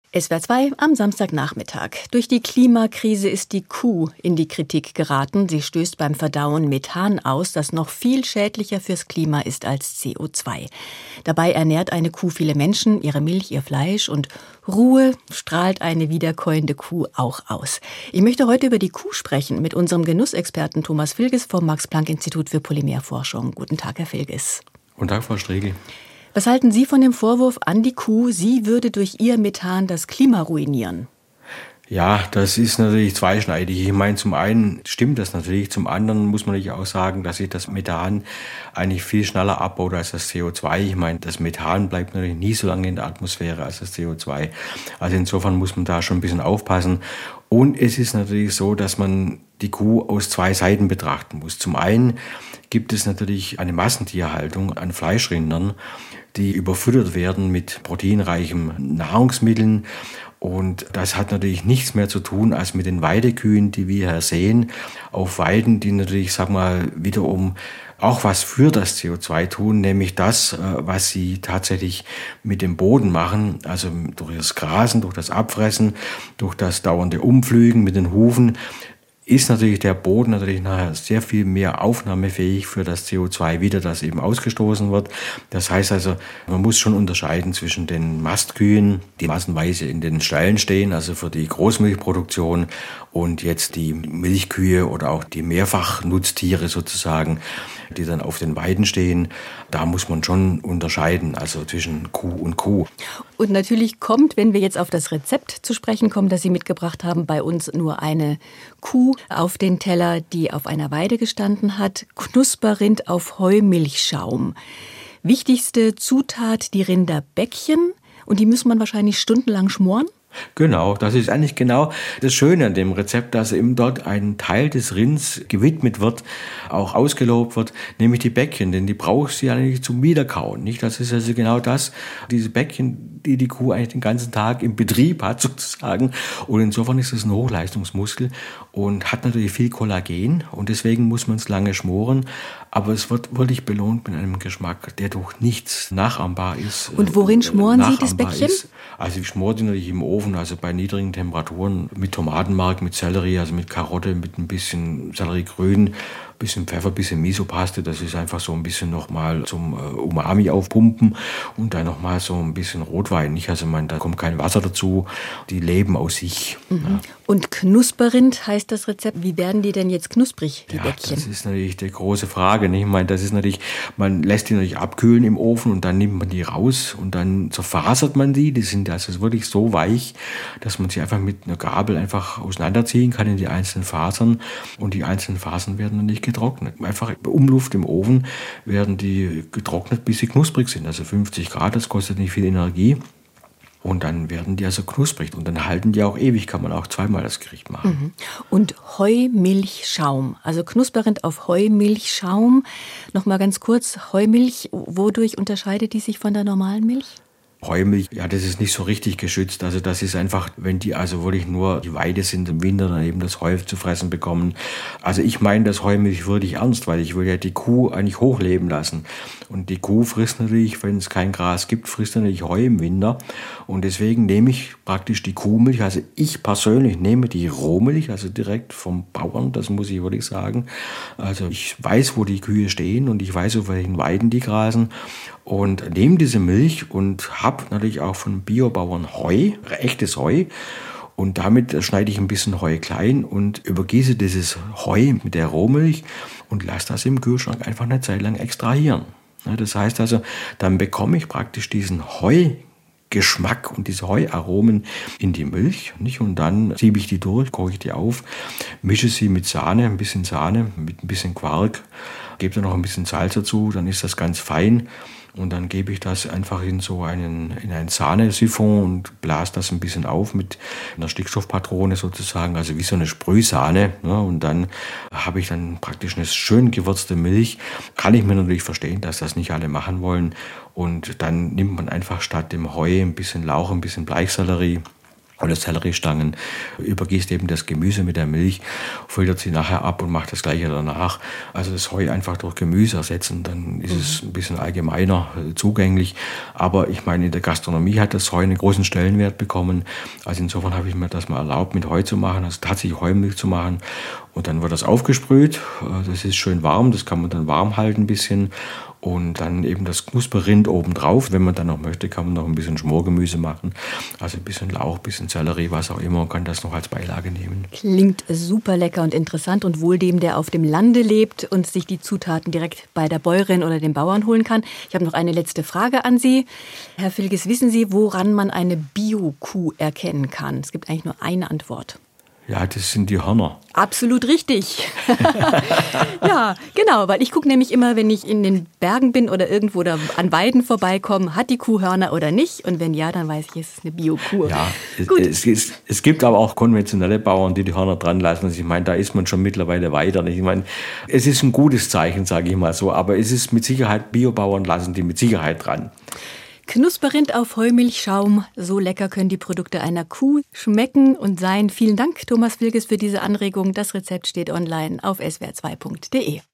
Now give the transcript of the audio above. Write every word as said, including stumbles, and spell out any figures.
S W R zwei am Samstagnachmittag. Durch die Klimakrise ist die Kuh in die Kritik geraten. Sie stößt beim Verdauen Methan aus, das noch viel schädlicher fürs Klima ist als C O zwei. Dabei ernährt eine Kuh viele Menschen, ihre Milch, ihr Fleisch, und Ruhe strahlt eine wiederkäuende Kuh auch aus. Ich möchte heute über die Kuh sprechen mit unserem Genussexperten Thomas Vilges vom Max-Planck-Institut für Polymerforschung. Guten Tag, Herr Vilges. Guten Tag, Frau Stregel. Was halten Sie von dem Vorwurf an die Kuh, sie würde durch ihr Methan das Klima ruinieren? Ja, das ist natürlich zweischneidig. Ich meine, zum einen stimmt das natürlich, zum anderen muss man natürlich auch sagen, dass sich das Methan eigentlich viel schneller abbaut als das C O zwei. Ich meine, das Methan bleibt natürlich nie so lange in der Atmosphäre als das C O zwei. Also insofern muss man da schon ein bisschen aufpassen. Und es ist natürlich so, dass man die Kuh aus zwei Seiten betrachten muss. Zum einen gibt es natürlich eine Massentierhaltung an Fleischrindern, die überfüttert werden mit proteinreichen Nahrungsmitteln. Und das hat natürlich nichts mehr zu tun als mit den Weidekühen, die wir hier sehen, auf Weiden, die natürlich, sag mal, wiederum auch was für das C O zwei tun, nämlich das, was sie tatsächlich mit dem Boden machen, also durch das Grasen, durch das Abfressen, durch das dauernde Umpflügen mit den Hufen, ist natürlich der Boden natürlich nachher sehr viel mehr aufnahmefähig für das C O zwei wieder, das eben ausgestoßen wird. Das heißt also, man muss schon unterscheiden zwischen den Mastkühen, die massenweise in den Ställen stehen, also für die Großmilchproduktion, und jetzt die Milchkühe oder auch die Mehrfachnutztiere sozusagen, die dann auf den Weiden stehen. Da muss man schon unterscheiden, also zwischen Kuh und Kuh. Und natürlich kommt, wenn wir jetzt auf das Rezept zu sprechen kommen, das Sie mitgebracht haben, bei uns nur eine Kuh auf den Teller, die auf einer Weide gestanden hat. Knusperrind auf Heumilchschaum. Wichtigste Zutat, die Rinderbäckchen. Und die muss man wahrscheinlich stundenlang schmoren? Genau, das ist eigentlich genau das Schöne an dem Rezept, dass eben dort ein Teil des Rinds gewidmet wird, auch ausgelobt wird, nämlich die Bäckchen, denn die braucht sie eigentlich zum Wiederkauen, nicht? Das ist also genau das, diese Bäckchen, die die Kuh eigentlich den ganzen Tag im Betrieb hat sozusagen, und insofern ist es ein Hochleistungsmuskel und hat natürlich viel Kollagen, und deswegen muss man es lange schmoren, aber es wird wirklich belohnt mit einem Geschmack, der durch nichts nachahmbar ist. Und worin schmoren Sie das Bäckchen? Ist. Also ich schmore die natürlich im Ofen, also bei niedrigen Temperaturen, mit Tomatenmark, mit Sellerie, also mit Karotte, mit ein bisschen Selleriegrün, bisschen Pfeffer, bisschen Misopaste. Das ist einfach so ein bisschen nochmal zum äh, Umami aufpumpen, und dann nochmal so ein bisschen Rotwein. Nicht? Also man, da kommt kein Wasser dazu. Die leben aus sich. Mhm. Ja. Und knusperrind heißt das Rezept. Wie werden die denn jetzt knusprig, die ja, Bäckchen? Das ist natürlich die große Frage. Nicht? Ich meine, das ist natürlich, man lässt die natürlich abkühlen im Ofen, und dann nimmt man die raus und dann zerfasert man die. Die sind also wirklich so weich, dass man sie einfach mit einer Gabel einfach auseinanderziehen kann in die einzelnen Fasern, und die einzelnen Fasern werden dann nicht getrocknet. Einfach bei Umluft im Ofen werden die getrocknet, bis sie knusprig sind. Also fünfzig Grad, das kostet nicht viel Energie. Und dann werden die also knusprig. Und dann halten die auch ewig, kann man auch zweimal das Gericht machen. Mhm. Und Heumilchschaum, also knuspernd auf Heumilchschaum. Nochmal ganz kurz, Heumilch, wodurch unterscheidet die sich von der normalen Milch? Heumilch, ja, das ist nicht so richtig geschützt. Also das ist einfach, wenn die also wirklich nur die Weide sind im Winter, dann eben das Heu zu fressen bekommen. Also ich meine das Heumilch wirklich ernst, weil ich will ja die Kuh eigentlich hochleben lassen. Und die Kuh frisst natürlich, wenn es kein Gras gibt, frisst natürlich Heu im Winter. Und deswegen nehme ich praktisch die Kuhmilch. Also ich persönlich nehme die Rohmilch, also direkt vom Bauern, das muss ich wirklich sagen. Also ich weiß, wo die Kühe stehen, und ich weiß, auf welchen Weiden die grasen. Und nehme diese Milch und habe natürlich auch von Biobauern Heu, echtes Heu. Und damit schneide ich ein bisschen Heu klein und übergieße dieses Heu mit der Rohmilch und lasse das im Kühlschrank einfach eine Zeit lang extrahieren. Das heißt also, dann bekomme ich praktisch diesen Heugeschmack und diese Heuaromen in die Milch. Und dann siebe ich die durch, koche ich die auf, mische sie mit Sahne, ein bisschen Sahne, mit ein bisschen Quark, gebe da noch ein bisschen Salz dazu, dann ist das ganz fein. Und dann gebe ich das einfach in so einen, in einen Sahnesiphon und blase das ein bisschen auf mit einer Stickstoffpatrone sozusagen, also wie so eine Sprühsahne. Ne? Und dann habe ich dann praktisch eine schön gewürzte Milch. Kann ich mir natürlich verstehen, dass das nicht alle machen wollen. Und dann nimmt man einfach statt dem Heu ein bisschen Lauch, ein bisschen Bleichsellerie oder Selleriestangen, übergießt eben das Gemüse mit der Milch, filtert sie nachher ab und macht das Gleiche danach. Also das Heu einfach durch Gemüse ersetzen, dann ist mhm. es ein bisschen allgemeiner zugänglich. Aber ich meine, in der Gastronomie hat das Heu einen großen Stellenwert bekommen. Also insofern habe ich mir das mal erlaubt, mit Heu zu machen, also tatsächlich Heumilch zu machen. Und dann wird das aufgesprüht. Das ist schön warm, das kann man dann warm halten ein bisschen. Und dann eben das Knusperrind obendrauf. Wenn man dann noch möchte, kann man noch ein bisschen Schmorgemüse machen. Also ein bisschen Lauch, ein bisschen Sellerie, was auch immer. Und kann das noch als Beilage nehmen. Klingt super lecker und interessant und wohl dem, der auf dem Lande lebt und sich die Zutaten direkt bei der Bäuerin oder dem Bauern holen kann. Ich habe noch eine letzte Frage an Sie. Herr Vilges, wissen Sie, woran man eine Bio-Kuh erkennen kann? Es gibt eigentlich nur eine Antwort. Ja, das sind die Hörner. Absolut richtig. Ja, genau, weil ich gucke nämlich immer, wenn ich in den Bergen bin oder irgendwo da an Weiden vorbeikomme, hat die Kuh Hörner oder nicht? Und wenn ja, dann weiß ich, es ist eine Bio-Kuh. Ja, Gut. Es, es, es gibt aber auch konventionelle Bauern, die die Hörner dran lassen. Also ich meine, da ist man schon mittlerweile weiter. Ich meine, es ist ein gutes Zeichen, sage ich mal so, aber es ist mit Sicherheit, Biobauern lassen die mit Sicherheit dran. Knusperrind auf Heumilchschaum, so lecker können die Produkte einer Kuh schmecken und sein. Vielen Dank, Thomas Vilges, für diese Anregung. Das Rezept steht online auf s w r zwei punkt d e.